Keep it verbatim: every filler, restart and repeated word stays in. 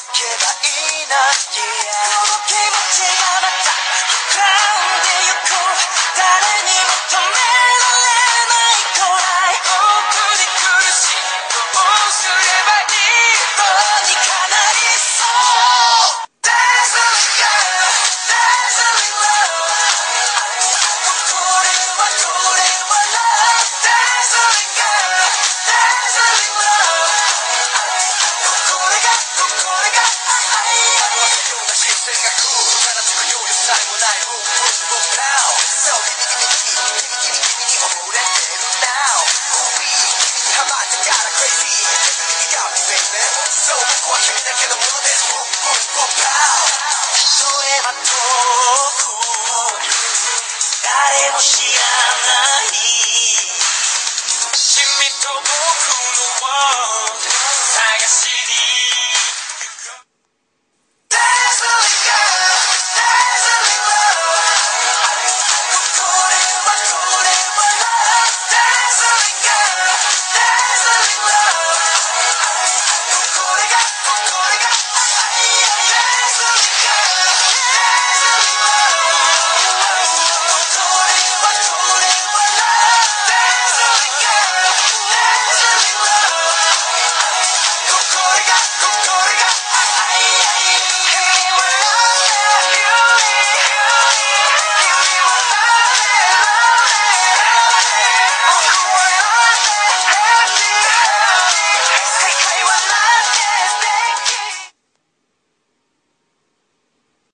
けばいいな、yeah、 この気持ちがまた膨らんでゆく、誰にも止められないくらい本当に苦しい、どうすればいい、どうにかなりそう。 Dazzling girl, dazzling love、 これはこれは love、 Dazzling girl, dazzling love、 これがこれが愛、ような視線が来る、体つくように最後ないブンブンブンダウン、 So 君君君君君君に溺れてる now、 君にハマってから crazy、 Everything got me baby、 So 僕は君だけのものです、ブンブン